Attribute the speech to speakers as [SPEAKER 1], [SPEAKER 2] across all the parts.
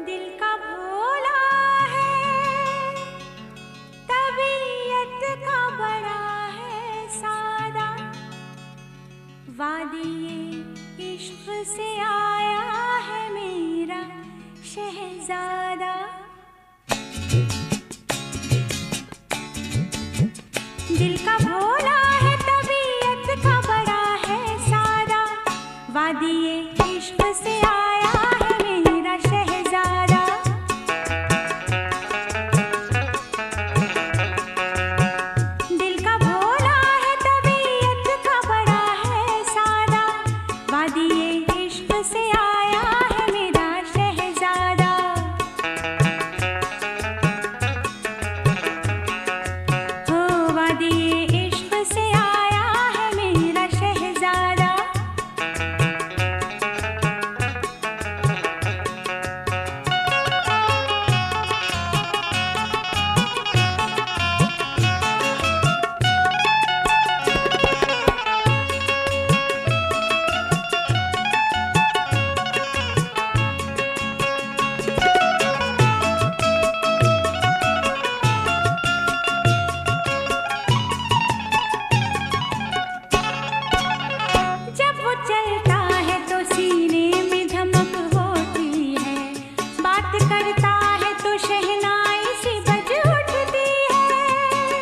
[SPEAKER 1] दिल का भोला है, तबीयत का बड़ा है सादा, वादिये इश्क से आया है मेरा शहजादा। दिल का भोला है, तबीयत का बड़ा है सादा, वादिये इश्क से आया है मेरा शहजादा। दिल का भोला है, तबीयत का बड़ा है सादा, वादिये इश्क से आया है मेरा शहजादा। हो वादिये इश्क से आया है मेरा शहजादा। जब वो चलता है तो सीने में धमक होती है, बात करता है तो शहनाई सी बज उठती है।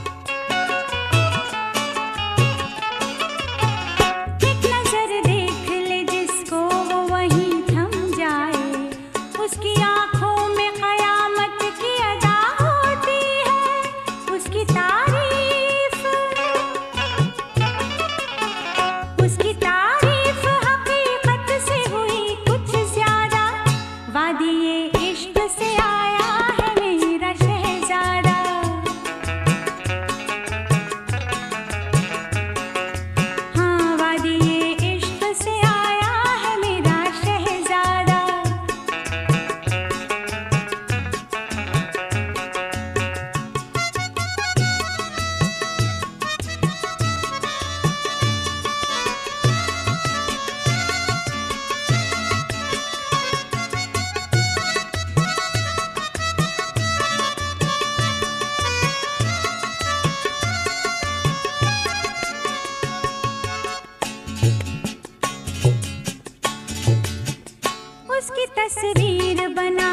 [SPEAKER 1] एक नजर देख ले जिसको वो वहीं थम जाए, उसकी आंखों में कयामत की अदा होती है। उसकी तारीफ हकीकत से हुई कुछ ज्यादा, वादिये इश्क से आया है मेरा शहजादा। हाँ, वादिये इश्क से आया है मेरा शहजादा। उसकी तस्वीर बना